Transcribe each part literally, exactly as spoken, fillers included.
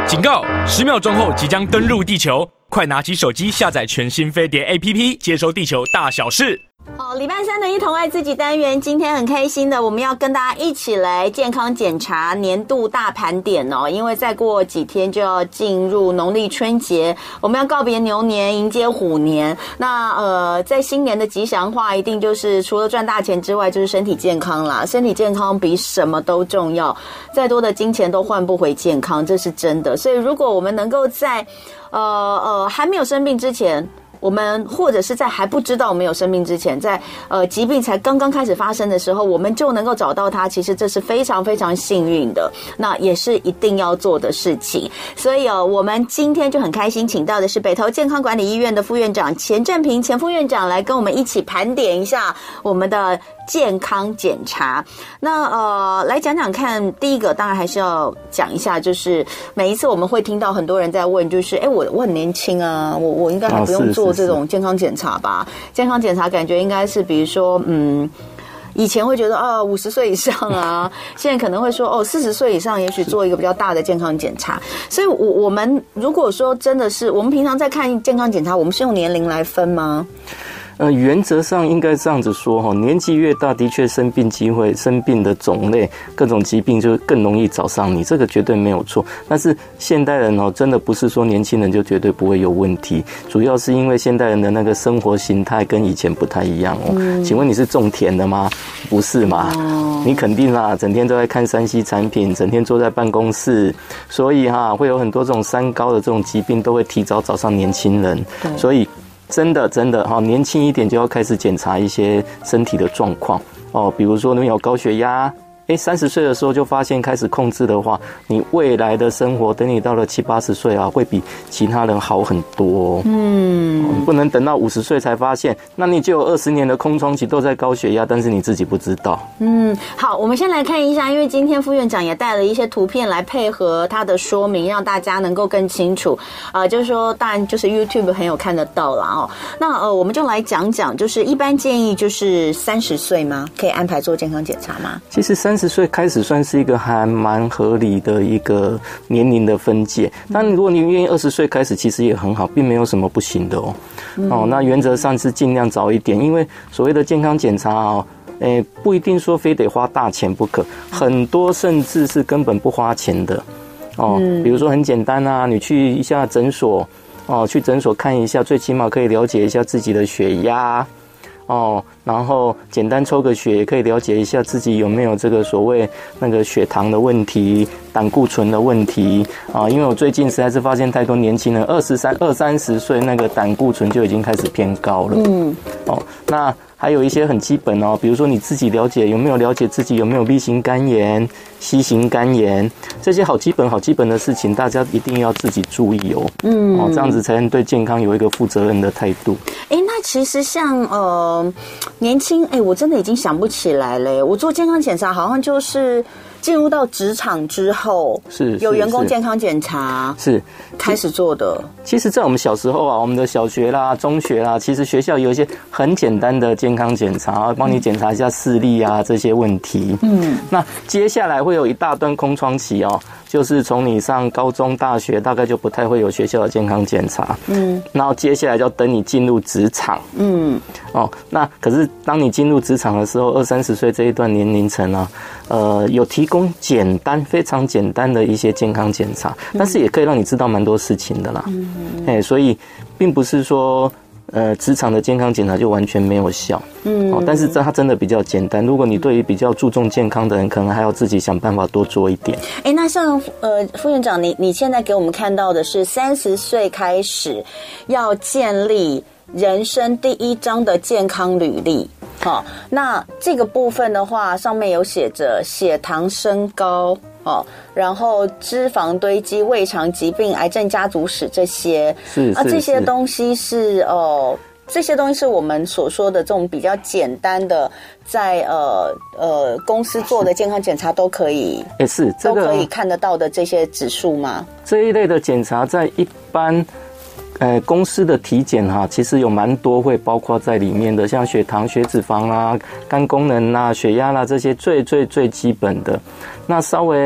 警告！十秒钟后即将登陆地球，快拿起手机下载全新飞碟 A P P， 接收地球大小事。 好，礼拜三的一同爱自己单元，今天很开心的，我们要跟大家一起来健康检查年度大盘点哦。因为再过几天就要进入农历春节，我们要告别牛年，迎接虎年。那呃，在新年的吉祥话，一定就是除了赚大钱之外，就是身体健康啦。身体健康比什么都重要，再多的金钱都换不回健康，这是真的。所以，如果我们能够在呃呃还没有生病之前，我们或者是在还不知道我们有生病之前，在呃疾病才刚刚开始发生的时候，我们就能够找到它，其实这是非常非常幸运的，那也是一定要做的事情。所以哦，我们今天就很开心，请到的是北投健康管理医院的副院长钱振平钱副院长来跟我们一起盘点一下我们的健康检查。那呃，来讲讲看，第一个当然还是要讲一下，就是每一次我们会听到很多人在问，就是哎，我我很年轻啊，我我应该还不用做这种健康检查吧？健康检查感觉应该是，比如说，嗯，以前会觉得啊，五十岁以上啊，现在可能会说哦，四十岁以上，也许做一个比较大的健康检查。所以我，我我们如果说真的是，我们平常在看健康检查，我们是用年龄来分吗？ 呃，原则上应该这样子说哈，年纪越大，的确生病机会、生病的种类、各种疾病就更容易找上你，这个绝对没有错。但是现代人哦，真的不是说年轻人就绝对不会有问题，主要是因为现代人的那个生活形态跟以前不太一样哦。嗯、请问你是种田的吗？不是嘛？哦、你肯定啦，整天都在看三 C 产品，整天坐在办公室，所以哈，会有很多这种三高的这种疾病都会提早找上年轻人，所以。真的真的哈，年轻一点就要开始检查一些身体的状况哦，比如说你有高血压，哎，三十岁的时候就发现开始控制的话，你未来的生活等你到了七八十岁啊，会比其他人好很多。嗯，哦、不能等到五十岁才发现，那你就有二十年的空窗期都在高血压，但是你自己不知道。嗯， 好，我们先来看一下，因为今天副院长也带了一些图片来配合他的说明，让大家能够更清楚。呃，就是说，当然就是 YouTube 很有看得到啦哦。那呃，我们就来讲讲，就是一般建议就是三十岁吗？可以安排做健康检查吗？ 其实三十岁开始算是一个还蛮合理的一个年龄的分界。但如果你愿意二十岁开始，其实也很好，并没有什么不行的哦。嗯、哦，那原则上是尽量早一点，因为所谓的健康检查哦。诶，不一定说非得花大钱不可，很多甚至是根本不花钱的哦。嗯、比如说很简单啊，你去一下诊所哦，去诊所看一下，最起码可以了解一下自己的血压哦，然后简单抽个血也可以了解一下自己有没有这个所谓那个血糖的问题、胆固醇的问题啊。因为我最近实在是发现太多年轻人，二十三、二三十岁那个胆固醇就已经开始偏高了。嗯，哦，那。还有一些很基本哦，比如说你自己了解有没有了解自己有没有 B 型肝炎、C 型肝炎，这些好基本、好基本的事情，大家一定要自己注意哦。嗯，哦，这样子才能对健康有一个负责任的态度。 哎，那其实像呃年轻，哎，我真的已经想不起来了。我做健康检查好像就是进入到职场之后，是有员工健康检查是开始做的。 其实，在我们小时候啊，我们的小学啦、中学啦，其实学校有一些很简单的健康检查，帮你检查一下视力啊这些问题。嗯，那接下来会有一大段空窗期哦，就是从你上高中、大学，大概就不太会有学校的健康检查。嗯，然后接下来就要等你进入职场。嗯，哦，那可是当你进入职场的时候，二三十岁这一段年龄层啊，呃，有提供简单、非常简单的一些健康检查，但是也可以让你知道蛮多事情的啦。嗯，哎，所以并不是说。呃，职场的健康检查就完全没有效，嗯，哦，但是这它真的比较简单。如果你对于比较注重健康的人，可能还要自己想办法多做一点。 哎，那像呃，副院长，你你现在给我们看到的是三十岁开始要建立人生第一张的健康履历，好，那这个部分的话，上面有写着血糖升高。哦，然后脂肪堆积、胃肠疾病、癌症家族史这些，是啊，这些东西是哦，这些东西是我们所说的这种比较简单的，在呃呃公司做的健康检查都可以， 也是、这个、 都可以看得到的这些指数吗？ 这一类的检查在一般。呃，公司的体检哈，其实有蛮多会包括在里面的，像血糖、血脂肪啦、肝功能啦、血压啦这些最最最基本的。那稍微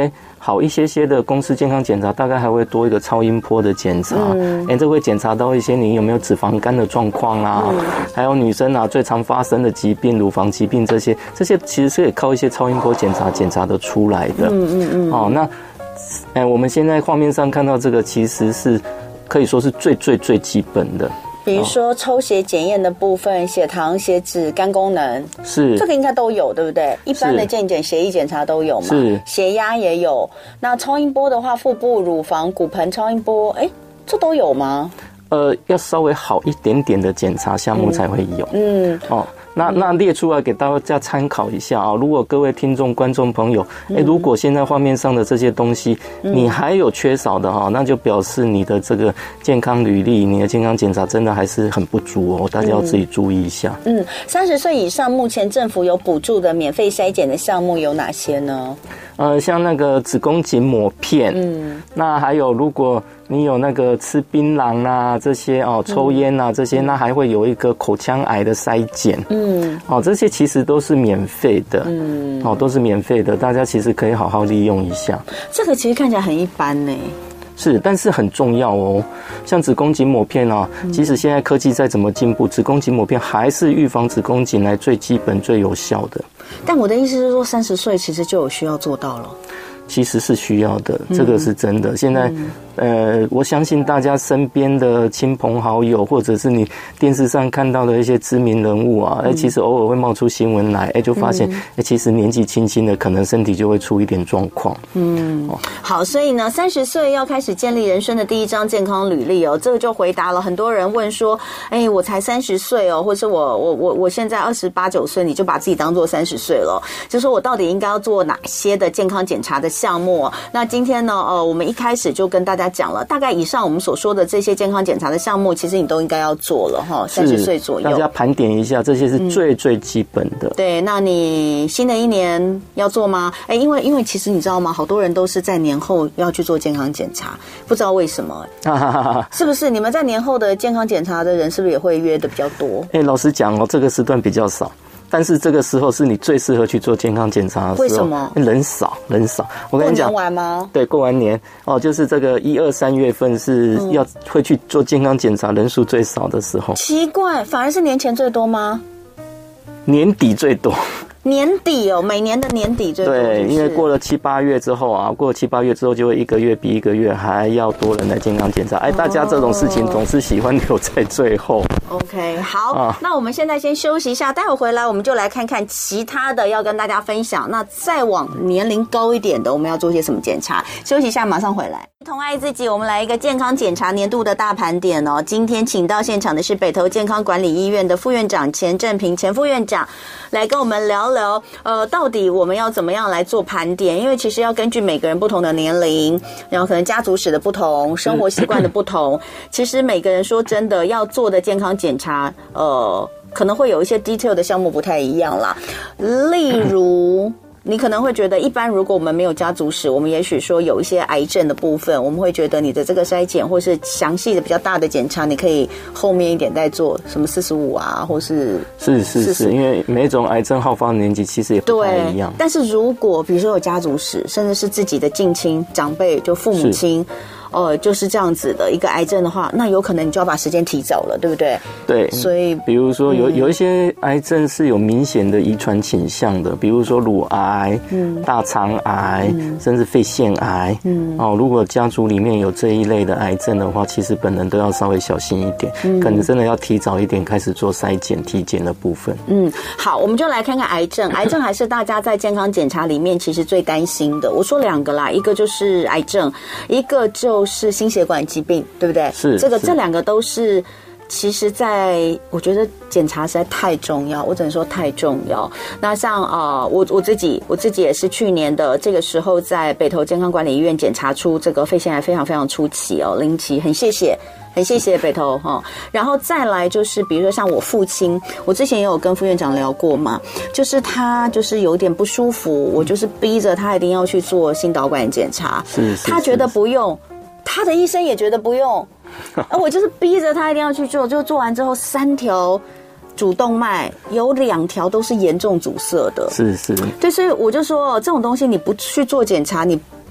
好一些些的公司健康检查，大概还会多一个超音波的检查，哎、嗯欸，这会检查到一些你有没有脂肪肝的状况啊，嗯、还有女生啊最常发生的疾病，乳房疾病这些，这些其实是可以靠一些超音波检查检查得出来的。嗯嗯嗯。哦，那，哎、欸，我们现在画面上看到这个，其实是可以说是最最最基本的。 比如说抽血检验的部分，血糖、血脂、肝功能， 是这个应该都有，对不对？一般的健检、血液检查都有嘛， 是血压也有。那超音波的话，腹部、乳房、骨盆超音波，哎，这都有吗？ 呃，要稍微好一点点的检查项目才会有。嗯，嗯哦。那那列出来给大家参考一下啊！如果各位听众、观众朋友，哎、欸，如果现在画面上的这些东西，你还有缺少的哈，那就表示你的这个健康履历、你的健康检查真的还是很不足哦，大家要自己注意一下。 嗯，三十岁以上，目前政府有补助的免费筛检的项目有哪些呢？ 呃，像那个子宫颈抹片，嗯，那还有如果你有那个吃槟榔啊这些哦，抽烟啊这些，嗯、那还会有一个口腔癌的筛检，嗯，哦，这些其实都是免费的，嗯，哦，都是免费的，大家其实可以好好利用一下。 这个其实看起来很一般呢。 是，但是很重要哦。像子宫颈抹片啊，即使现在科技再怎么进步，子宫颈抹片还是预防子宫颈癌最基本、最有效的。 但我的意思是说，三十岁其实就有需要做到了。 其实是需要的，这个是真的。嗯、现在，呃，我相信大家身边的亲朋好友，或者是你电视上看到的一些知名人物啊，哎、嗯，其实偶尔会冒出新闻来，哎，就发现，哎、嗯，其实年纪轻轻的，可能身体就会出一点状况。嗯， 哦，好，所以呢，三十岁要开始建立人生的第一张健康履历哦，这个就回答了很多人问说，哎，我才三十岁哦，或是我我我我现在二十八九岁，你就把自己当做三十岁了，就说我到底应该要做哪些的健康检查的项目？那今天呢，呃，我们一开始就跟大家讲了，大概以上我们所说的这些健康检查的项目，其实你都应该要做了哈，三十岁左右。 大家盘点一下，这些是最、嗯、最基本的。 对，那你新的一年要做吗？哎，因为因为其实你知道吗？好多人都是在年后要去做健康检查，不知道为什么，是不是？你们在年后的健康检查的人是不是也会约的比较多？ 哎，老实讲哦，这个时段比较少。但是这个时候是你最适合去做健康检查的时候。 为什么？ 人少，人少。我跟你讲， 过年完吗？ 对，过完年哦，就是这个一二三月份是要、嗯、会去做健康检查人数最少的时候。 奇怪，反而是年前最多吗？ 年底最多。 年底哦，每年的年底最多。 对，因为过了七八月之后啊，过了七八月之后，就会一个月比一个月还要多人来健康检查。哎，大家这种事情总是喜欢留在最后。 OK， 好、啊，那我们现在先休息一下，待会回来我们就来看看其他的要跟大家分享。那再往年龄高一点的，我们要做些什么检查？休息一下，马上回来。同爱自己，我们来一个健康检查年度的大盘点哦。今天请到现场的是北投健康管理医院的副院长钱正平钱副院长，来跟我们聊聊，呃，到底我们要怎么样来做盘点？因为其实要根据每个人不同的年龄，然后可能家族史的不同、生活习惯的不同，其实每个人说真的要做的健康检查，呃，可能会有一些 detail 的项目不太一样啦，例如。你可能会觉得，一般如果我们没有家族史，我们也许说有一些癌症的部分，我们会觉得你的这个筛检或是详细的比较大的检查，你可以后面一点再做，什么四十五啊，或是是是是，因为每种癌症好发的年纪其实也不太一样。 但是如果比如说有家族史，甚至是自己的近亲长辈，就父母亲。呃，就是这样子的一个癌症的话，那有可能你就要把时间提早了，对不对？ 对， 所以比如说有、嗯、有一些癌症是有明显的遗传倾向的，比如说乳癌、嗯、大肠癌、嗯，甚至肺腺癌。嗯，哦，如果家族里面有这一类的癌症的话，其实本人都要稍微小心一点，嗯，可能真的要提早一点开始做筛检、体检的部分。嗯， 好，我们就来看看癌症。癌症还是大家在健康检查里面其实最担心的。我说两个啦，一个就是癌症，一个就。是心血管疾病，对不对？ 是这个这两个都是，其实在我觉得检查实在太重要，我只能说太重要。那像呃，我我自己我自己也是去年的这个时候在北投健康管理医院检查出这个肺腺癌非常非常初期哦，零期，很谢谢。很谢谢北投哈，然后再来就是比如说像我父亲，我之前也有跟副院长聊过嘛，就是他就是有点不舒服，我就是逼着他一定要去做心导管检查， 是是， 他觉得不用。他的医生也觉得不用，而我就是逼着他一定要去做，就做完之后三条主动脉有两条都是严重阻塞的， 是是， 对，所以我就说这种东西你不去做检查，你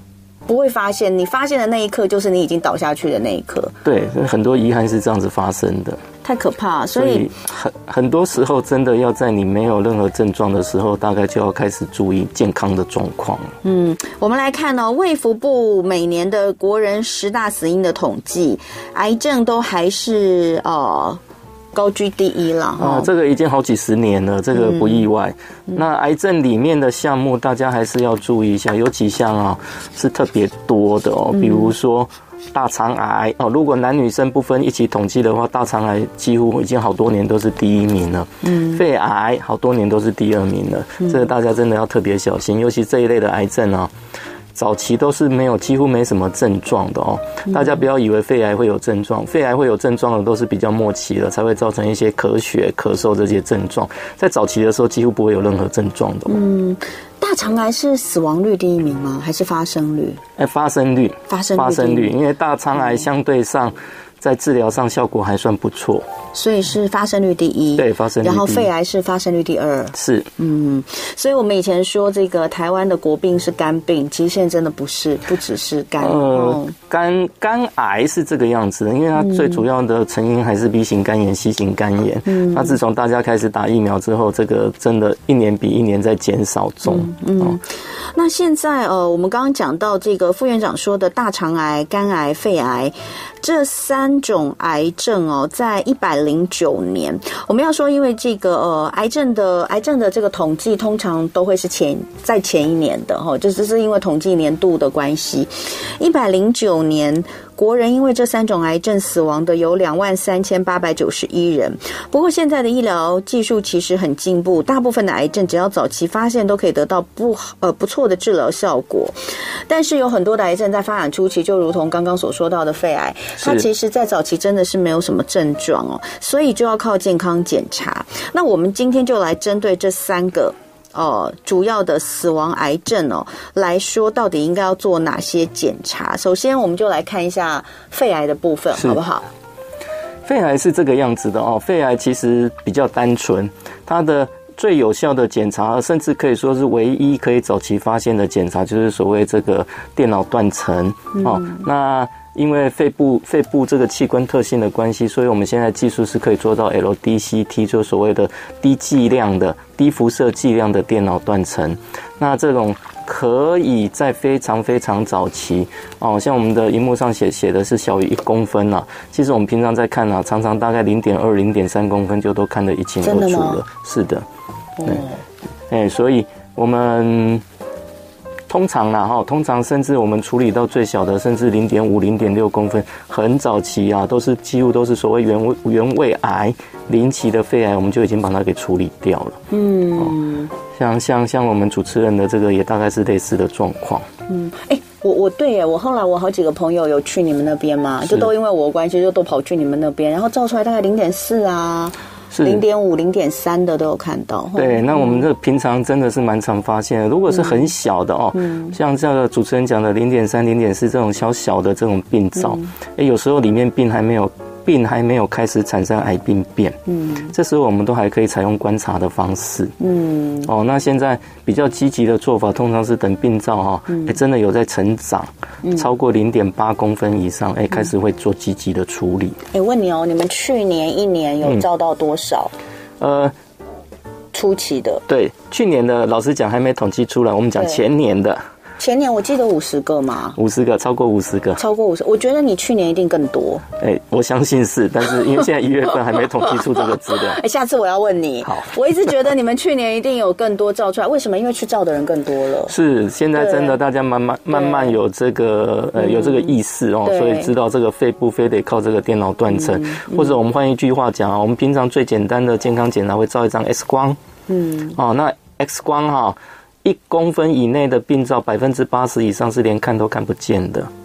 不会发现，你发现的那一刻就是你已经倒下去的那一刻。 对，很多遗憾是这样子发生的。 太可怕，所以, 所以很很多时候真的要在你没有任何症状的时候，大概就要开始注意健康的状况。 嗯，我们来看哦，卫福部每年的国人十大死因的统计，癌症都还是呃高居第一了哈、 啊。这个已经好几十年了，这个不意外。嗯、那癌症里面的项目，大家还是要注意一下，有几项啊是特别多的哦，比如说。大肠癌哦，如果男女生不分一起统计的话，大肠癌几乎已经好多年都是第一名了。嗯，肺癌好多年都是第二名了，嗯、这个大家真的要特别小心，尤其这一类的癌症啊，早期都是没有几乎没什么症状的哦。大家不要以为肺癌会有症状，肺癌会有症状的都是比较末期了，才会造成一些咳血、咳嗽这些症状。在早期的时候，几乎不会有任何症状的、哦。嗯。 大肠癌是死亡率第一名吗？还是发生率？ 哎，发生率， 发生率， 发生率，因为大肠癌相对上在治疗上效果还算不错， 所以是发生率第一。 对，发生率第一。 然后肺癌是发生率第二。 是， 嗯，所以我们以前说这个台湾的国病是肝病，其实现在真的不是，不只是肝。呃， 哦、肝肝癌是这个样子的，因为它最主要的成因还是 B 型肝炎、C 型肝炎。嗯，那自从大家开始打疫苗之后，这个真的一年比一年在减少中。嗯。 嗯，那现在呃，我们刚刚讲到这个副院长说的大肠癌、肝癌、肺癌这三种癌症哦，在一百零九年，我们要说，因为这个呃，癌症的癌症的这个统计通常都会是前在前一年的哈，这只是因为统计年度的关系。一百零九年。国人因为这三种癌症死亡的有两万三千八百九十一人。不过现在的医疗技术其实很进步，大部分的癌症只要早期发现都可以得到不呃不错的治疗效果。但是有很多的癌症在发展初期，就如同刚刚所说到的肺癌，它其实在早期真的是没有什么症状哦，所以就要靠健康检查。那我们今天就来针对这三个。呃，主要的死亡癌症哦来说，到底应该要做哪些检查？首先，我们就来看一下肺癌的部分，好不好？ 肺癌是这个样子的哦。肺癌其实比较单纯，它的最有效的检查，甚至可以说是唯一可以早期发现的检查，就是所谓这个电脑断层、嗯、哦。那因为肺部肺部这个器官特性的关系，所以我们现在技术是可以做到 L D C T， 就是所谓的低剂量的低辐射剂量的电脑断层。那这种可以在非常非常早期哦，像我们的荧幕上写写的是小于一公分啊，其实我们平常在看啊，常常大概零点二、零点三公分就都看得一清二楚了。是的，对，哎、欸，所以我们。通常啦哈，通常甚至我们处理到最小的，甚至零点五、零点六公分，很早期啊，都是几乎都是所谓原位原位癌、零期的肺癌，我们就已经把它给处理掉了。嗯，哦、像像像我们主持人的这个也大概是类似的状况。 嗯，哎、欸，我我对耶，我后来我好几个朋友有去你们那边嘛，就都因为我的关系，就都跑去你们那边，然后照出来大概零点四啊。零点五、零点三的都有看到。 对，那我们这平常真的是蛮常发现的。如果是很小的哦，嗯、像这个主持人讲的零点三、零点四这种小小的这种病灶，嗯欸、有时候里面病还没有病还没有开始产生癌病变，嗯，这时候我们都还可以采用观察的方式，嗯，哦，那现在比较积极的做法，通常是等病灶哈、哦，哎、嗯欸，真的有在成长，嗯、超过零点八公分以上，哎、欸，开始会做积极的处理。 哎、欸，问你哦，你们去年一年有照到多少？嗯、呃，初期的， 对，去年的老实讲还没统计出来，我们讲前年的。 前年我记得五十个嘛， 五十个，超过五十个， 超过五十。我觉得你去年一定更多。 哎、欸，我相信是，但是因为现在一月份还没统计出这个资料。 哎、欸，下次我要问你。 好， 我一直觉得你们去年一定有更多照出来，为什么？因为去照的人更多了。 是，现在真的大家慢慢慢慢有这个呃有这个意识哦，所以知道这个肺部非得靠这个电脑断层，嗯、或者我们换一句话讲啊，我们平常最简单的健康检查会照一张 X 光，嗯，哦，那 X 光哈、哦。一公分以内的病灶，百分之八十以上是连看都看不见的。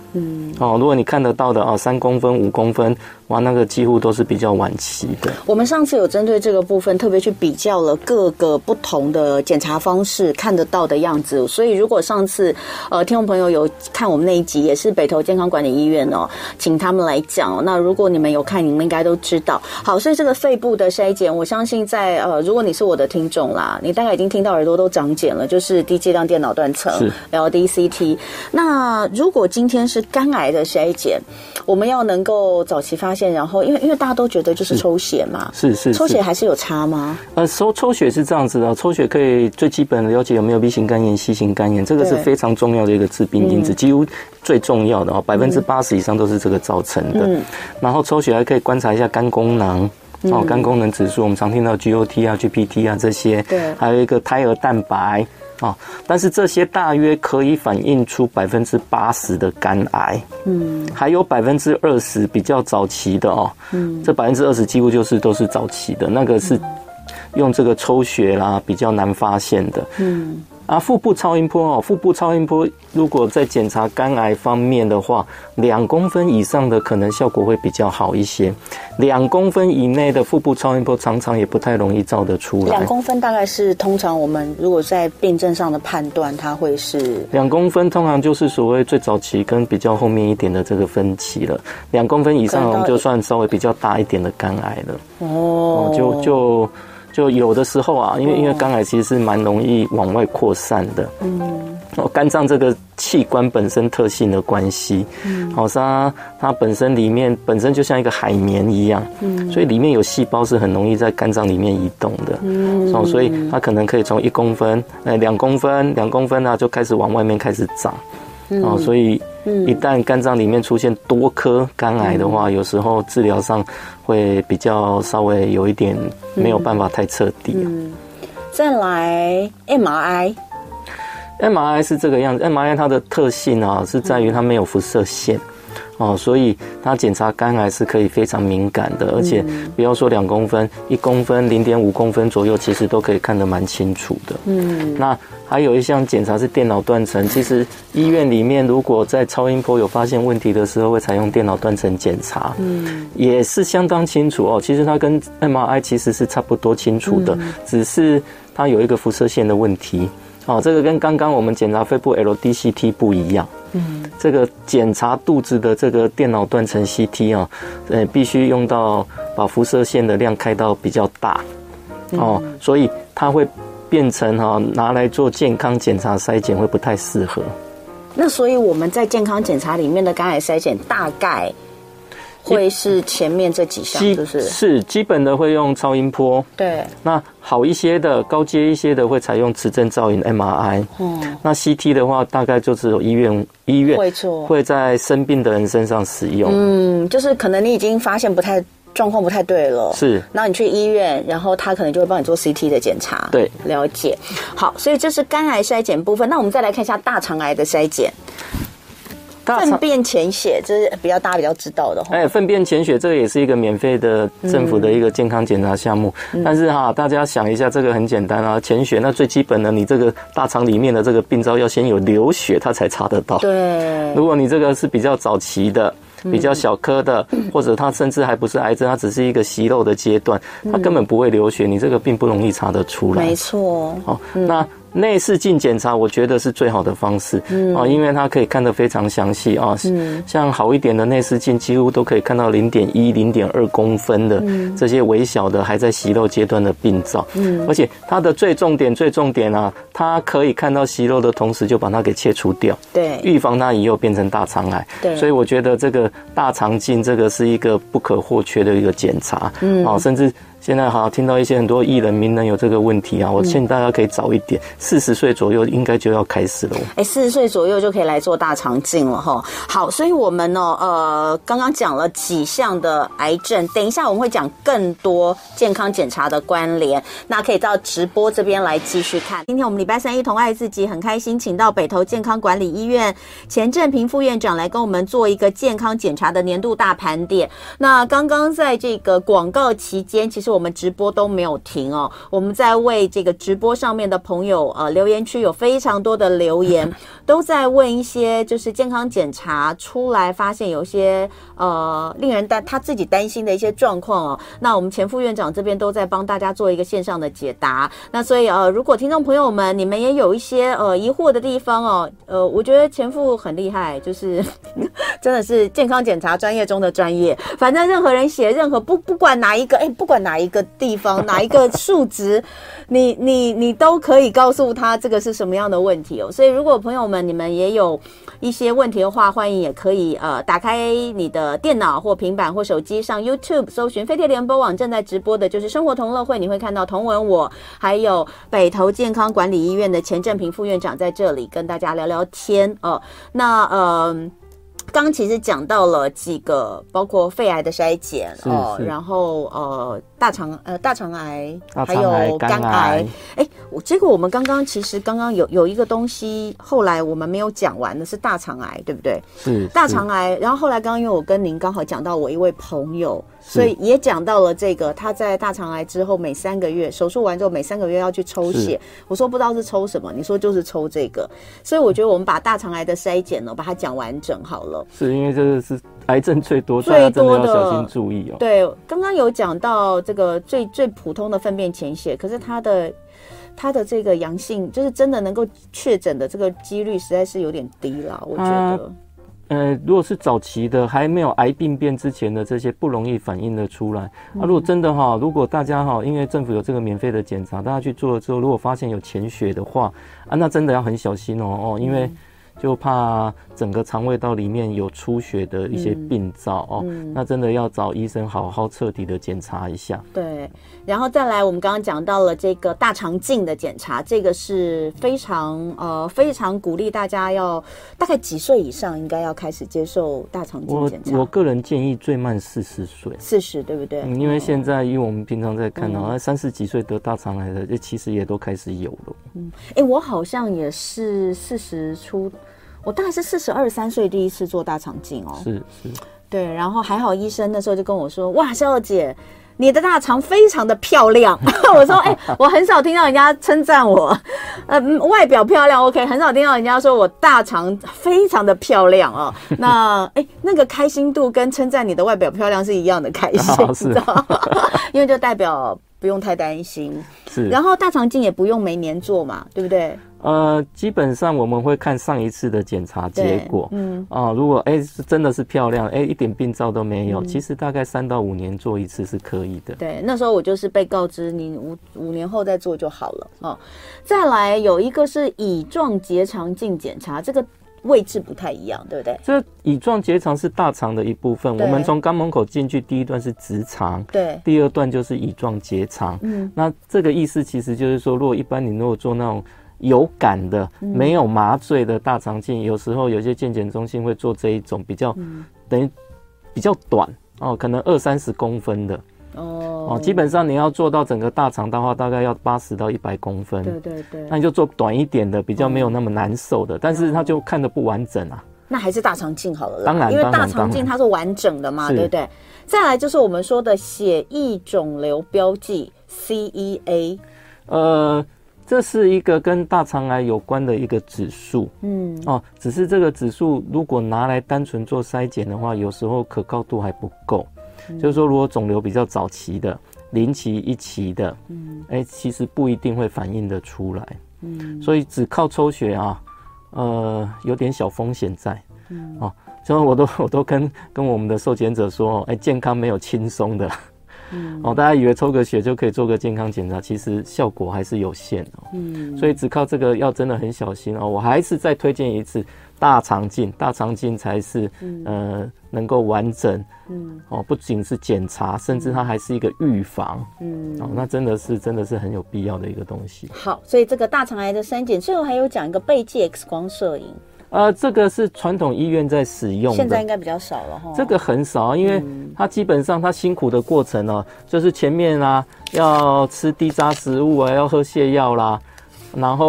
嗯，哦，如果你看得到的哦，三公分、五公分，哇，那个几乎都是比较晚期的。 我们上次有针对这个部分特别去比较了各个不同的检查方式看得到的样子，所以如果上次呃听众朋友有看我们那一集，也是北投健康管理医院哦，请他们来讲哦。那如果你们有看，你们应该都知道。好，所以这个肺部的筛检，我相信在呃，如果你是我的听众啦，你大概已经听到耳朵都长茧了，就是低剂量电脑断层 L D C T。那如果今天是肝癌的筛检，我们要能够早期发现，然后因为因为大家都觉得就是抽血嘛， 是 是, 是抽血还是有差吗？ 呃，抽抽血是这样子的，抽血可以最基本的了解有没有 B 型肝炎、C 型肝炎，这个是非常重要的一个致病因子，嗯、几乎最重要的哦，百分之八十以上都是这个造成的。嗯、然后抽血还可以观察一下肝功能。哦，肝功能指数，我们常听到 G O T 啊、G P T 啊这些，对，还有一个胎儿蛋白啊、哦，但是这些大约可以反映出百分之八十的肝癌，嗯，还有百分之二十比较早期的哦，嗯，这百分之二十几乎就是都是早期的，那个是用这个抽血啦比较难发现的，嗯。啊，腹部超音波哦，腹部超音波如果在检查肝癌方面的话，两公分以上的可能效果会比较好一些，两公分以内的腹部超音波常常也不太容易照得出来。 两公分大概是通常我们如果在病症上的判断，它会是两公分，通常就是所谓最早期跟比较后面一点的这个分期了。两公分以上，我们就算稍微比较大一点的肝癌了。哦，就就。就有的时候啊，因为因为肝癌其实是蛮容易往外扩散的，嗯，哦，肝脏这个器官本身特性的关系，嗯，好、哦，它它本身里面本身就像一个海绵一样，嗯，所以里面有细胞是很容易在肝脏里面移动的，嗯，哦，所以它可能可以从一公分，呃，两公分，两公分啊就开始往外面开始长，嗯、哦，所以一旦肝脏里面出现多颗肝癌的话，嗯、有时候治疗上会比较稍微有一点没有办法太彻底。嗯， 再来 M R I，M R I 是这个样子 ，M R I 它的特性啊是在于它没有辐射线。哦，所以它检查肝癌是可以非常敏感的，而且不要说两公分，一公分、零点五公分左右，其实都可以看得蛮清楚的。嗯，那还有一项检查是电脑断层，其实医院里面如果在超音波有发现问题的时候，会采用电脑断层检查，嗯，也是相当清楚哦。其实它跟 M R I 其实是差不多清楚的，嗯、只是它有一个辐射线的问题。哦，这个跟刚刚我们检查肺部 L D C T 不一样。嗯，这个检查肚子的这个电脑断层 C T 啊，呃，必须用到把辐射线的量开到比较大，哦，嗯、所以它会变成哈、哦、拿来做健康检查筛检会不太适合。 那所以我们在健康检查里面的肝癌筛检大概会是前面这几项，就是是基本的会用超音波， 对。 那好一些的、高阶一些的会采用磁振造影 M R I， 嗯。那 C T 的话，大概就只有医院医院会做， 会在生病的人身上使用。 嗯，就是可能你已经发现不太状况不太对了， 是。 那你去医院，然后他可能就会帮你做 C T 的检查。 对， 了解。好，所以这是肝癌筛检部分。那我们再来看一下大肠癌的筛检。粪便潜血，这是比较大家比较知道的。 哎，粪便潜血这个也是一个免费的政府的一个健康检查项目。嗯、但是哈，大家想一下，这个很简单啊，潜血那最基本的，你这个大肠里面的这个病灶要先有流血，它才查得到。 对， 如果你这个是比较早期的。比较小颗的，或者它甚至还不是癌症，它只是一个息肉的阶段，它根本不会流血，你这个并不容易查得出来。 没错。 好，那内视镜检查，我觉得是最好的方式，嗯、啊，因为它可以看得非常详细啊。嗯、像好一点的内视镜，几乎都可以看到零点一、零点二公分的这些微小的还在息肉阶段的病灶。嗯，而且它的最重点、最重点啊，它可以看到息肉的同时就把它给切除掉， 对， 预防它以后变成大肠癌。对，所以我觉得这个大肠镜这个是一个不可或缺的一个检查。嗯，啊，甚至。现在好听到一些很多艺人名人有这个问题啊，我建议大家可以早一点，四十岁左右应该就要开始了。 哎，四十岁左右就可以来做大肠镜了哈。好，所以我们呢，呃，刚刚讲了几项的癌症，等一下我们会讲更多健康检查的关联，那可以到直播这边来继续看。今天我们礼拜三一同爱自己很开心，请到北投健康管理医院钱正平副院长来跟我们做一个健康检查的年度大盘点。那刚刚在这个广告期间，其实实我们直播都没有停哦，我们在为这个直播上面的朋友呃留言区有非常多的留言，都在问一些就是健康检查出来发现有些呃令人担他自己担心的一些状况哦。那我们前副院长这边都在帮大家做一个线上的解答。那所以呃，如果听众朋友们你们也有一些呃疑惑的地方哦，呃，我觉得前副很厉害，就是真的是健康检查专业中的专业。反正任何人写任何不不管哪一个哎，不管哪一个地方哪一个数值，你你你都可以告诉他这个是什么样的问题哦。所以如果朋友们你们也有一些问题的话，欢迎也可以呃打开你的电脑或平板或手机，上 YouTube 搜寻飞碟联播网，正在直播的就是生活同乐会，你会看到同文我还有北投健康管理医院的钱正平副院长在这里跟大家聊聊天哦。那呃刚刚其实讲到了几个，包括肺癌的筛检哦，然后呃大肠呃大肠癌，还有肝癌。哎，我这个我们刚刚其实刚刚有有一个东西，后来我们没有讲完的是大肠癌，对不对？ 是大肠癌。然后后来刚刚因为我跟您刚好讲到我一位朋友，所以也讲到了这个，他在大肠癌之后每三个月手术完之后每三个月要去抽血。我说不知道是抽什么，你说就是抽这个。所以我觉得我们把大肠癌的筛检呢，把它讲完整好了。 是因为这个是癌症最多，最多的，大家真的要小心注意哦。 对，刚刚有讲到这个最最普通的粪便潜血，可是它的它的这个阳性，就是真的能够确诊的这个几率实在是有点低啦，我觉得。啊呃，如果是早期的还没有癌病变之前的这些不容易反映的出来。嗯、啊，如果真的哈，如果大家哈，因为政府有这个免费的检查，大家去做了之后，如果发现有潜血的话，啊，那真的要很小心哦哦，因为。嗯就怕整个肠胃道里面有出血的一些病灶、嗯、哦、嗯，那真的要找医生好好彻底的检查一下。 对，然后再来，我们刚刚讲到了这个大肠镜的检查，这个是非常呃非常鼓励大家要大概几岁以上应该要开始接受大肠镜检查。 我我个人建议最慢四十岁， 四十对不对？ 嗯，因为现在因为我们平常在看到、啊，三十几岁得大肠癌的，这其实也都开始有了。 嗯，哎、欸，我好像也是四十出。我大概是四十二三岁第一次做大肠镜哦， 是是， 对，然后还好医生那时候就跟我说，哇，肖姐，你的大肠非常的漂亮。我说，哎、欸，我很少听到人家称赞我，呃，外表漂亮 OK， 很少听到人家说我大肠非常的漂亮哦。那哎、欸，那个开心度跟称赞你的外表漂亮是一样的开心， 哦、是， 因为就代表不用太担心。 是， 然后大肠镜也不用每年做嘛，对不对？ 呃，基本上我们会看上一次的检查结果，嗯，啊，如果哎、欸、是真的是漂亮，哎、欸、一点病灶都没有、嗯，其实大概三到五年做一次是可以的。 对，那时候我就是被告知你五五年后再做就好了哦。再来有一个是乙状结肠镜检查，这个位置不太一样，对不对？ 这乙状结肠是大肠的一部分，我们从肛门口进去，第一段是直肠， 对， 第二段就是乙状结肠。嗯，那这个意思其实就是说，如果一般你如果做那种有感的、嗯、没有麻醉的大肠镜，有时候有些健检中心会做这一种比较、嗯、等于比较短哦，可能二三十公分的。哦, 哦，基本上你要做到整个大肠的话，大概要八十到一百公分。 对对对， 那你就做短一点的，比较没有那么难受的，哦、但是它就看得不完整啊。 那还是大肠镜好了啦， 当然， 因为大肠镜它是完整的嘛，对不对？再来就是我们说的血液肿瘤标记 C E A， 呃。这是一个跟大肠癌有关的一个指数，嗯，哦，只是这个指数如果拿来单纯做筛检的话，有时候可靠度还不够。嗯、就是说，如果肿瘤比较早期的、零期、一期的，嗯，哎，其实不一定会反映得出来，嗯，所以只靠抽血啊，呃，有点小风险在，嗯，哦，所以我都我都跟跟我们的受检者说，哎，健康没有轻松的。嗯、哦，大家以为抽个血就可以做个健康检查，其实效果还是有限哦。嗯，所以只靠这个要真的很小心哦。我还是再推荐一次大肠镜，大肠镜才是、嗯、呃能够完整。嗯，哦，不仅是检查，甚至它还是一个预防。嗯，哦，那真的是真的是很有必要的一个东西。 好，所以这个大肠癌的筛检，最后还有讲一个背剂 X 光摄影。 呃，这个是传统医院在使用的， 现在应该比较少了齁。 这个很少，因为它基本上它辛苦的过程哦、喔，就是前面啊要吃低渣食物啊，要喝泻药啦，然后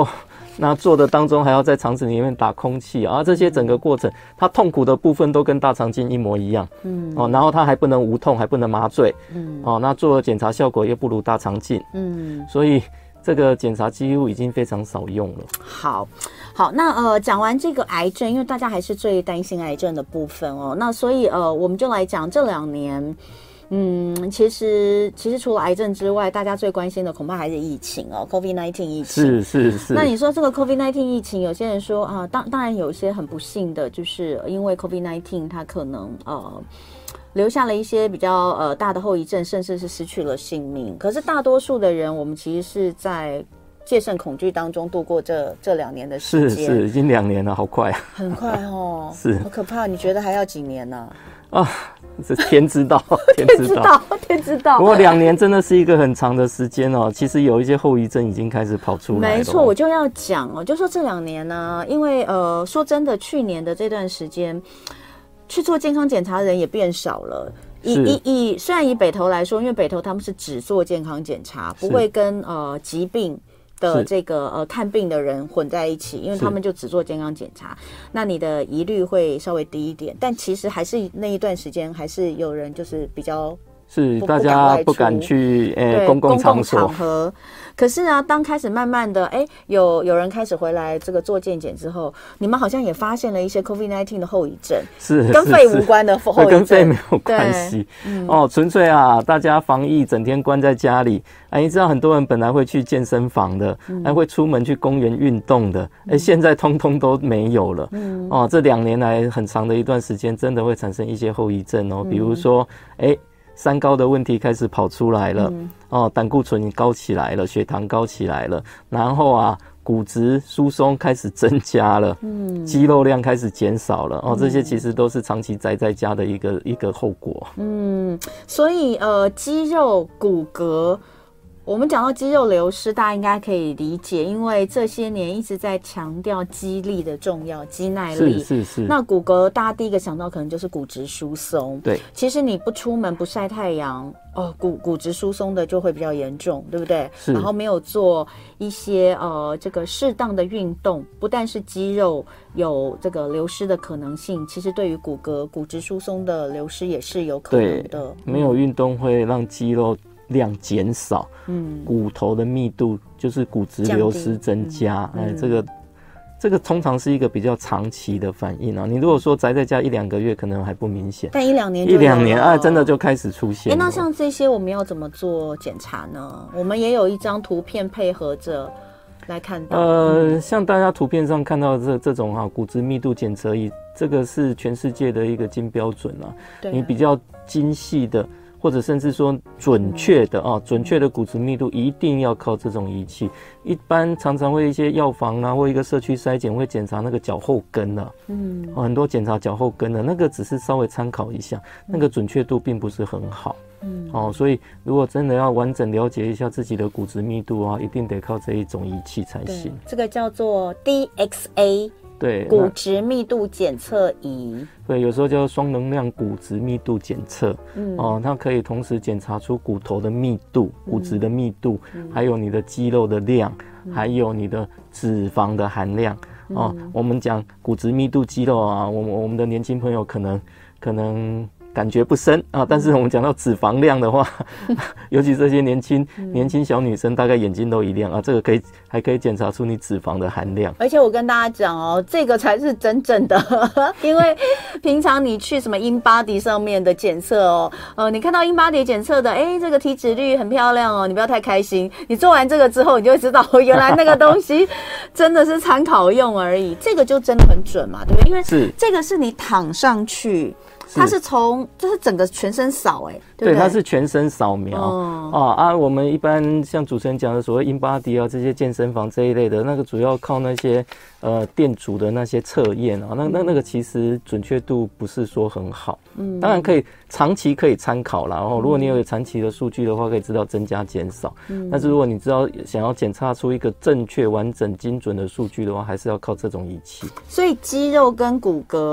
那做的当中还要在肠子里面打空气啊，这些整个过程，它痛苦的部分都跟大肠镜一模一样。嗯，哦，然后它还不能无痛，还不能麻醉。嗯，哦，那做的检查效果又不如大肠镜。嗯，所以这个检查几乎已经非常少用了。 好，好，那呃，讲完这个癌症，因为大家还是最担心癌症的部分哦，那所以呃，我们就来讲这两年。嗯，其实其实除了癌症之外，大家最关心的恐怕还是疫情哦 ，COVID 十九 疫情。 是是是。 那你说这个 COVID 十九 疫情，有些人说啊，当当然有一些很不幸的，就是因为 COVID 十九 它可能呃留下了一些比较呃大的后遗症，甚至是失去了性命。可是大多数的人，我们其实是在戒慎恐惧当中度过这这两年的时间。 是是，已经两年了，好快啊！ 很快哦， 是， 好可怕。你觉得还要几年呢？ 啊，这天知道，天知道， 天知道。 不过两年真的是一个很长的时间哦。其实有一些后遗症已经开始跑出来了。 没错，我就要讲哦，就说这两年呢，因为呃，说真的，去年的这段时间去做健康检查的人也变少了。以以以，虽然以北投来说，因为北投他们是只做健康检查，不会跟呃疾病的这个呃看病的人混在一起，因为他们就只做健康检查，那你的疑虑会稍微低一点。但其实还是那一段时间，还是有人就是比较是大家不敢去呃公共场所。 公共场合。可是呢，当开始慢慢的，哎，有有人开始回来这个做健检之后，你们好像也发现了一些 COVID 十九 的后遗症， 是跟肺无关的后遗症， 跟肺没有关系。嗯、哦，纯粹啊，大家防疫整天关在家里，哎，你知道很多人本来会去健身房的，嗯、还会出门去公园运动的，哎、嗯，现在通通都没有了。嗯，哦，这两年来很长的一段时间，真的会产生一些后遗症哦，比如说，哎。三高的问题开始跑出来了，嗯、哦，胆固醇高起来了，血糖高起来了，然后啊，骨质疏松开始增加了，嗯，肌肉量开始减少了，哦，这些其实都是长期宅在家的一个一个后果。嗯， 所以呃，肌肉骨骼。我们讲到肌肉流失，大家应该可以理解，因为这些年一直在强调肌力的重要，肌耐力。 是是是。 那骨骼，大家第一个想到可能就是骨质疏松。 对。 其实你不出门不晒太阳，哦，骨骨质疏松的就会比较严重，对不对？ 是。 然后没有做一些呃这个适当的运动，不但是肌肉有这个流失的可能性，其实对于骨骼骨质疏松的流失也是有可能的。 对，没有运动会让肌肉量减少，嗯，骨头的密度就是骨质流失增加，哎、嗯，这个这个通常是一个比较长期的反应啊。你如果说宅在家一两个月，可能还不明显， 但一两年就一两年啊，真的就开始出现了。 哎，那像这些我们要怎么做检查呢？我们也有一张图片配合着来看到。 呃，像大家图片上看到的这这种哈、啊、骨质密度检测仪，这个是全世界的一个金标准啊。对啊，你比较精细的。或者甚至说准确的啊，准确的骨质密度一定要靠这种仪器。一般常常会一些药房啊，或一个社区筛检会检查那个脚后跟啊，嗯，很多检查脚后跟的那个只是稍微参考一下，那个准确度并不是很好。嗯，哦，所以如果真的要完整了解一下自己的骨质密度啊，一定得靠这一种仪器才行。 这个叫做 D X A。 对， 骨质密度检测仪， 对，有时候叫双能量骨质密度检测，嗯，哦，它可以同时检查出骨头的密度、嗯、骨质的密度，嗯、还有你的肌肉的量，嗯、还有你的脂肪的含量。嗯、哦，我们讲骨质密度肌肉啊，我们我们的年轻朋友可能可能。感觉不深啊，但是我们讲到脂肪量的话，尤其这些年轻、嗯、年轻小女生，大概眼睛都一亮啊。这个可以还可以检查出你脂肪的含量。 而且我跟大家讲哦，这个才是真正的，因为平常你去什么 InBody 上面的检测哦，呃，你看到 InBody 检测的，哎，这个体脂率很漂亮哦，你不要太开心。你做完这个之后，你就会知道，原来那个东西真的是参考用而已，这个就真的很准嘛，对不对？因为是这个是你躺上去。它是从，这是整个全身扫哎、欸，对不对？ 对，它是全身扫描、哦、啊啊！我们一般像主持人讲的所谓 InBody 啊，这些健身房这一类的，那个主要靠那些呃店主的那些测验啊，那那那个其实准确度不是说很好。嗯，当然可以长期可以参考啦。然后如果你有长期的数据的话，可以知道增加减少。嗯，但是如果你知道想要检查出一个正确、完整、精准的数据的话，还是要靠这种仪器。 所以肌肉跟骨骼。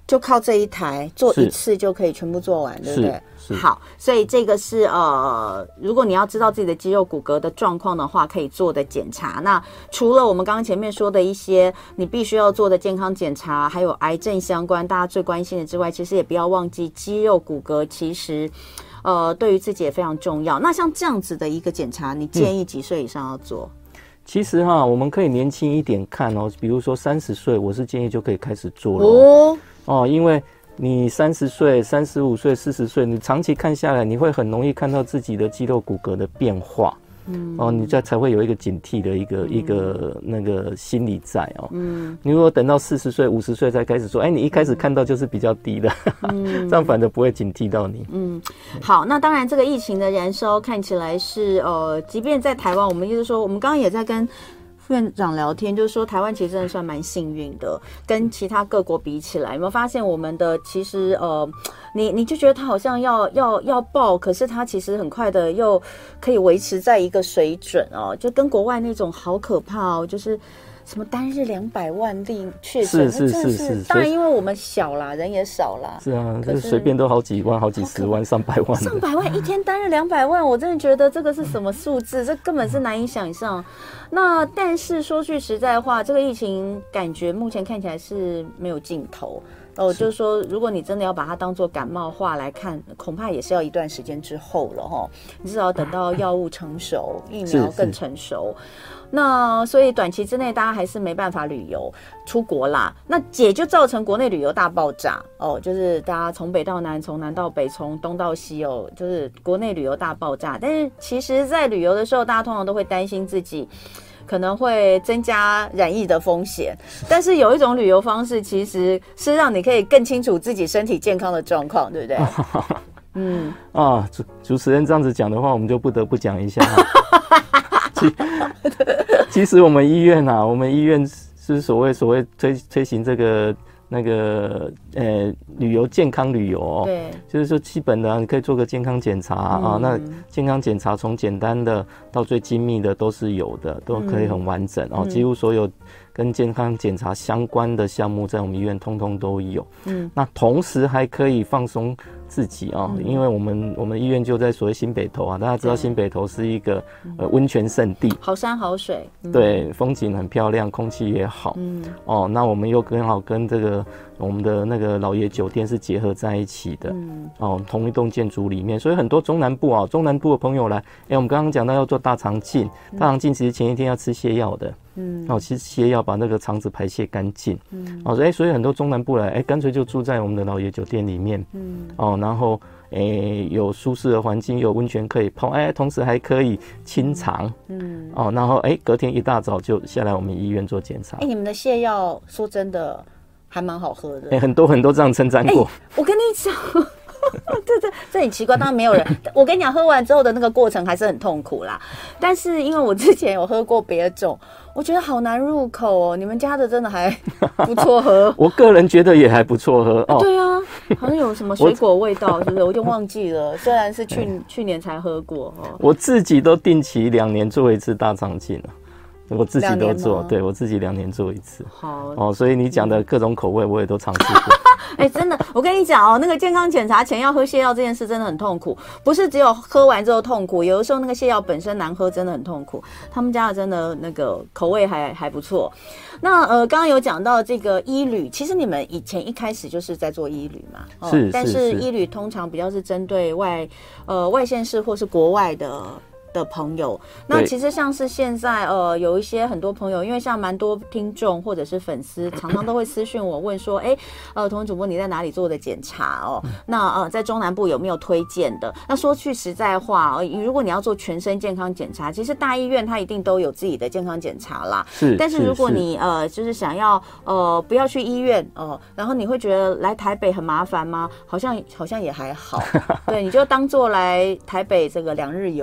就靠这一台做一次就可以全部做完，对不对？好，所以这个是呃，如果你要知道自己的肌肉骨骼的状况的话，可以做的检查。那除了我们刚刚前面说的一些你必须要做的健康检查，还有癌症相关大家最关心的之外，其实也不要忘记肌肉骨骼其实呃对于自己也非常重要。那像这样子的一个检查，你建议几岁以上要做？嗯， 其实哈，我们可以年轻一点看哦，比如说三十岁，我是建议就可以开始做了哦，哦因为你三十岁、三十五岁、四十岁，你长期看下来，你会很容易看到自己的肌肉骨骼的变化，嗯，哦，你这才会有一个警惕的一个、嗯、一个那个心理在哦，嗯，你如果等到四十岁、五十岁才开始说，哎，你一开始看到就是比较低的，嗯、这样反而不会警惕到你。 嗯，好，那当然这个疫情的燃烧看起来是呃，即便在台湾，我们就是说，我们刚刚也在跟副院长聊天，就是说台湾其实真的算蛮幸运的，跟其他各国比起来，有没有发现我们的其实呃，你你就觉得它好像要要要爆，可是它其实很快的又可以维持在一个水准哦，就跟国外那种好可怕哦，就是什么单日两百万例确诊， 是是是是， 当然因为我们小啦，人也少啦， 是啊，可是随便都好几万、好几十万、上百万， 上百万一天单日两百万，我真的觉得这个是什么数字？这根本是难以想象。那但是说句实在话，这个疫情感觉目前看起来是没有尽头。哦，就是说，如果你真的要把它当作感冒化来看，恐怕也是要一段时间之后了哈。你至少等到药物成熟，疫苗更成熟。那所以短期之内，大家还是没办法旅游出国啦。那也就造成国内旅游大爆炸哦，就是大家从北到南，从南到北，从东到西哦，就是国内旅游大爆炸。但是其实，在旅游的时候，大家通常都会担心自己可能会增加染疫的风险，但是有一种旅游方式其实是让你可以更清楚自己身体健康的状况，对不对？嗯啊，主主持人这样子讲的话，我们就不得不讲一下。其, 其实我们医院啊，我们医院是所谓所谓推推行这个那个呃旅游健康旅游、哦，对，就是说基本的、啊、你可以做个健康检查、嗯、啊，那健康检查从简单的到最精密的都是有的，都可以很完整、嗯、哦，几乎所有跟健康检查相关的项目在我们医院通通都有。嗯，那同时还可以放松自己啊、哦嗯，因为我们我们医院就在所谓新北投啊，大家知道新北投是一个呃温泉圣地， 好山好水，嗯、 对，风景很漂亮，空气也好。嗯，哦，那我们又刚好跟这个我们的那个老爷酒店是结合在一起的。嗯，哦，同一栋建筑里面，所以很多中南部啊，中南部的朋友来，哎，我们刚刚讲到要做大肠镜，大肠镜其实前一天要吃泻药的。嗯，哦，其实泻药把那个肠子排泄干净。嗯，哦，哎，所以很多中南部来，哎，干脆就住在我们的老爷酒店里面。嗯，哦，然后，哎，有舒适的环境，有温泉可以泡，哎，同时还可以清肠。嗯，哦，然后，哎，隔天一大早就下来我们医院做检查。 哎，你们的泻药说真的还蛮好喝的。 哎，很多很多这样称赞过。 我跟你讲。对对，这很奇怪，当然没有人。我跟你讲，喝完之后的那个过程还是很痛苦啦。但是因为我之前有喝过别种，我觉得好难入口哦。你们家的真的还不错喝， 我个人觉得也还不错喝哦。 对啊，好像有什么水果味道，是不是？我就忘记了。虽然是去去年才喝过哦。 我自己都定期两年做一次大肠镜了。我自己都做，对我自己两年做一次。好哦，所以你讲的各种口味我也都尝试过。 哎、欸，真的，我跟你讲哦，那个健康检查前要喝泻药这件事真的很痛苦，不是只有喝完之后痛苦，有的时候那个泻药本身难喝，真的很痛苦。他们家的真的那个口味还还不错。那呃，刚刚有讲到这个医旅，其实你们以前一开始就是在做医旅嘛， 哦、是， 但是医旅通常比较是针对外呃外县市或是国外的。的朋友，那其实像是现在呃有一些很多朋友，因为像蛮多听众或者是粉丝，常常都会私讯我问说，哎、欸，呃，同文主播你在哪里做的检查哦？那呃在中南部有没有推荐的？那说句实在话，呃，如果你要做全身健康检查，其实大医院它一定都有自己的健康检查啦。 是， 但是如果你呃就是想要呃不要去医院哦、呃，然后你会觉得来台北很麻烦吗？好像好像也还好，对，你就当做来台北这个两日游。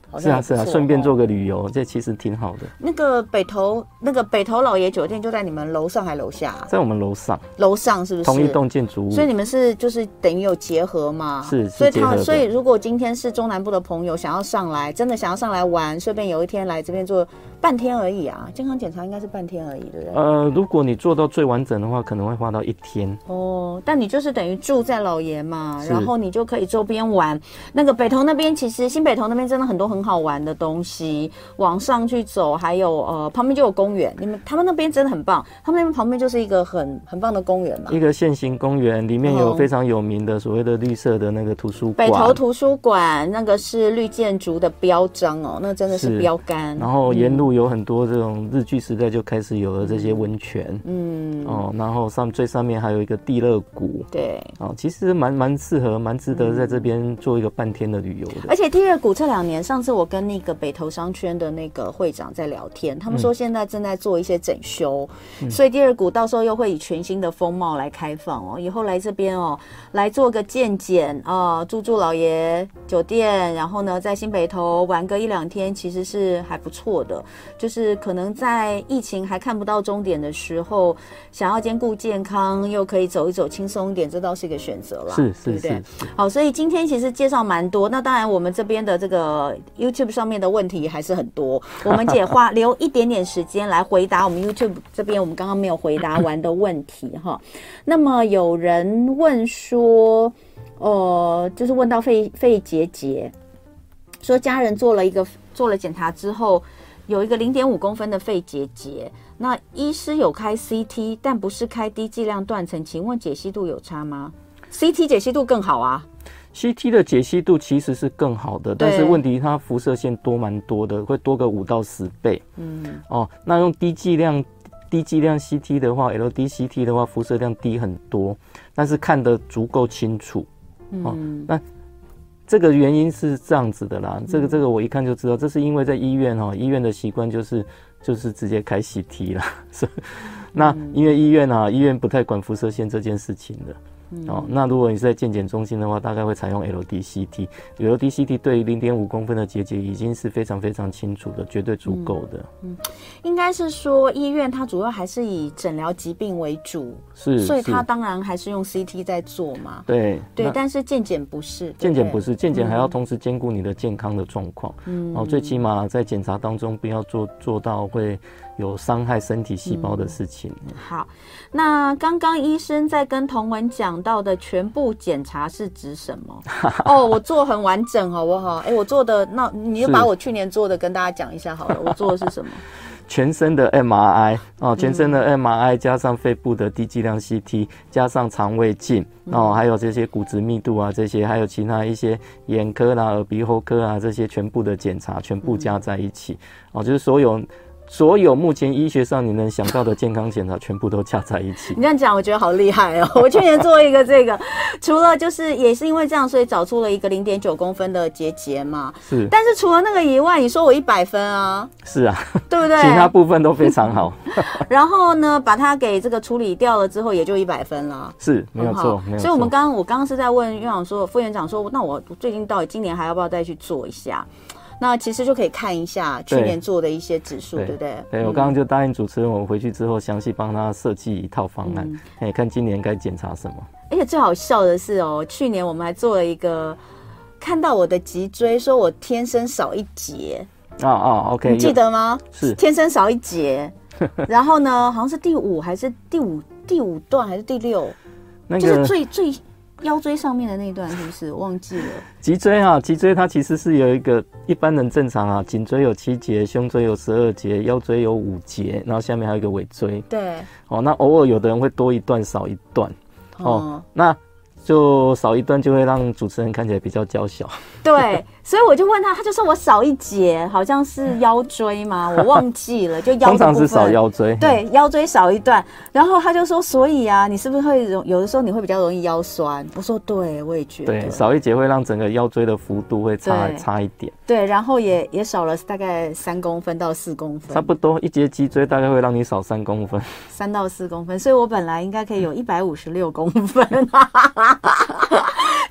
好是啊是啊，顺便做个旅游，这其实挺好的。 那个北投那个北投老爷酒店就在你们楼上还楼下、啊？ 在我们楼上， 楼上是不是同一栋建筑物？ 所以你们是就是等于有结合嘛？ 是，是所以结合的。 所以如果今天是中南部的朋友想要上来，真的想要上来玩，顺便有一天来这边做半天而已啊，健康检查应该是半天而已，对不对？ 呃，如果你做到最完整的话，可能会花到一天。 哦，但你就是等于住在老爷嘛，然后你就可以周边玩。那个北投那边，其实新北投那边真的很多很好玩的东西，往上去走，还有呃旁边就有公园。你们他们那边真的很棒，他们那边旁边就是一个很很棒的公园嘛， 一个现行公园，里面有非常有名的所谓的绿色的那个图书馆。 北投图书馆那个是绿建筑的标章哦，那真的是标杆。 然后沿路有很多这种日据时代就开始有了这些温泉，嗯哦，然后上最上面还有一个地热谷， 对哦，其实蛮蛮适合，蛮值得在这边做一个半天的旅游的。 而且地热谷这两年，上次我跟那个北投商圈的那个会长在聊天，他们说现在正在做一些整修，嗯、所以地热谷到时候又会以全新的风貌来开放哦。以后来这边哦，来做个健检啊，住住老爷酒店，然后呢在新北投玩个一两天，其实是还不错的。就是可能在疫情还看不到终点的时候，想要兼顾健康又可以走一走轻松一点，这倒是一个选择啦， 是是对不对？ 是是。 好，所以今天其实介绍蛮多。那当然，我们这边的这个 YouTube 上面的问题还是很多，我们也花留一点点时间来回答我们 YouTube 这边我们刚刚没有回答完的问题哈。那么有人问说，呃，就是问到肺肺结节，说家人做了一个做了检查之后，有一个零点五公分的肺结节，那医师有开 C T， 但不是开低剂量断层，请问解析度有差吗？C T 解析度更好啊。 C T 的解析度其实是更好的，但是问题它辐射线多蛮多的，会多个五到十倍。嗯，哦，那用低剂量低剂量 C T 的话 ，L D C T 的话，辐射量低很多，但是看得足够清楚。哦，嗯、那这个原因是这样子的啦，这个这个我一看就知道，这是因为在医院哈、哦，医院的习惯就是就是直接开 C T 啦。那因为医院啊，医院不太管辐射线这件事情的。哦，那如果你是在健检中心的话，大概会采用 L D C T。L D C T 对于零点五公分的结节已经是非常非常清楚的，绝对足够的。嗯，嗯应该是说医院它主要还是以诊疗疾病为主，是，所以它当然还是用 C T 在做嘛。 对对，但是健检不是， 健检不是，健检还要同时兼顾你的健康的状况。嗯，哦，最起码在检查当中不要做做到会有伤害身体细胞的事情。 嗯、好，那刚刚医生在跟童文讲到的全部检查是指什么？哦，我做很完整好不好？哎，我做的那你就把我去年做的跟大家讲一下好了。我做的是什么？ 全身的 M R I 哦，全身的 M R I 加上肺部的低剂量 C T， 加上肠胃镜哦，还有这些骨质密度啊，这些还有其他一些眼科啦、耳鼻喉科啊，这些全部的检查全部加在一起哦，就是所有。所有目前医学上你能想到的健康检查全部都加在一起。 你这样讲我觉得好厉害哦。我去年做一个这个，除了就是也是因为这样，所以找出了一个 零点九公分的结节嘛。 是。 但是除了那个以外，你说我一百分啊。 是啊。 对不对？ 其他部分都非常好。 然后呢，把它给这个处理掉了之后，也就一百分了。 是，没有错，没有错。 所以我们刚刚我刚刚是在问院长说，副院长说，那我最近到底今年还要不要再去做一下？那其实就可以看一下去年做的一些指数， 对, 对不对？ 对，我刚刚就答应主持人，我回去之后详细帮他设计一套方案，哎、嗯，看今年该检查什么。 而且最好笑的是哦，去年我们还做了一个，看到我的脊椎，说我天生少一节。 啊啊 ，OK， 你记得吗？ 是天生少一节。然后呢，好像是第五还是第五第五段还是第六？那个就是最最。腰椎上面的那一段是不是忘记了？ 脊椎啊，脊椎它其实是有一个一般人正常啊，颈椎有七节，胸椎有十二节，腰椎有五节，然后下面还有一个尾椎。 对。 哦，那偶尔有的人会多一段少一段。哦，哦那就少一段就会让主持人看起来比较娇小。 对，所以我就问他，他就说我少一节，好像是腰椎吗？我忘记了，就腰的部分。 通常是少腰椎。 对，腰椎少一段，然后他就说，所以啊，你是不是会有的时候你会比较容易腰酸？我说对，我也觉得。 对，少一节会让整个腰椎的幅度会差差一点。 对，然后也也少了大概三公分到四公分。 差不多一节脊椎大概会让你少三公分。 三到四公分，所以我本来应该可以有一百五十六公分。就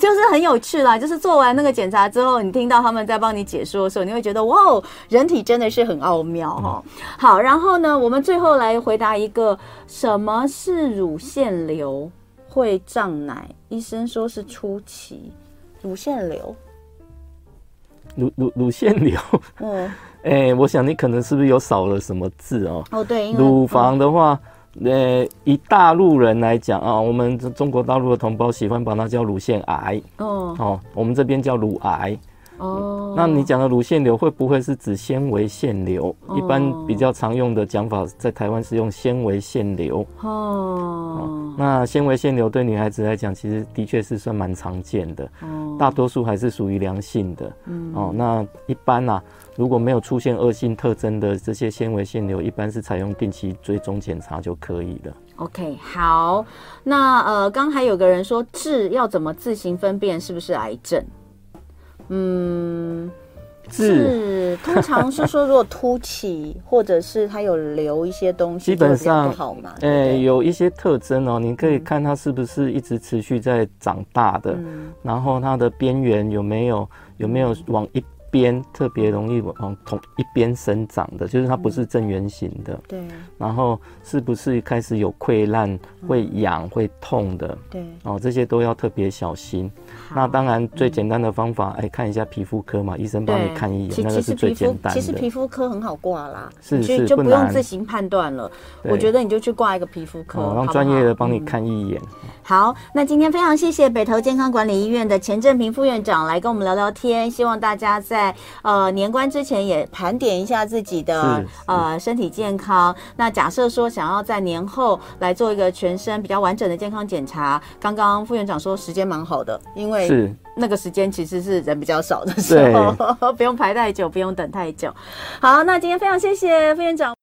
就是很有趣啦。就是做完那个检查之后，你听到他们在帮你解说的时候，你会觉得哇哦，人体真的是很奥妙哈、嗯。好，然后呢，我们最后来回答一个，什么是乳腺瘤会胀奶？医生说是初期。乳腺瘤， 乳乳乳腺瘤，嗯，哎、欸，我想你可能是不是有少了什么字哦？ 哦，对， 乳房的话。嗯呃，以大陆人来讲啊，我们中国大陆的同胞喜欢把它叫乳腺癌哦，哦，我们这边叫乳癌哦。那你讲的乳腺瘤会不会是指纤维腺瘤？哦、一般比较常用的讲法，在台湾是用纤维腺瘤哦, 哦。那纤维腺瘤对女孩子来讲，其实的确是算蛮常见的，哦，大多数还是属于良性的，嗯，哦，那一般啊。如果没有出现恶性特征的这些纤维腺瘤，一般是采用定期追踪检查就可以了。 OK， 好，那呃，刚还有个人说痔要怎么自行分辨是不是癌症？嗯，痔通常是说如果凸起，或者是它有留一些东西， 基本上不好嘛。 哎、欸，有一些特征哦，你可以看它是不是一直持续在长大的，嗯、然后它的边缘有没有有没有往一边特别容易往同一边生长的，就是它不是正圆形的。嗯、对。然后是不是开始有溃烂、会痒、会痛的？对。哦，这些都要特别小心。那当然，最简单的方法，哎、嗯，看一下皮肤科嘛，医生帮你看一眼，那个是最简单的。 其实皮肤科很好挂啦， 是是， 就不用自行判断了。我觉得你就去挂一个皮肤科， 哦，让专业的帮你看一眼。 嗯、好，那今天非常谢谢北投健康管理医院的钱正平副院长来跟我们聊聊天，希望大家在在呃年关之前也盘点一下自己的呃身体健康。那假设说想要在年后来做一个全身比较完整的健康检查，刚刚副院长说时间蛮好的，因为那个时间其实是人比较少的时候，不用排太久，不用等太久。好，那今天非常谢谢副院长。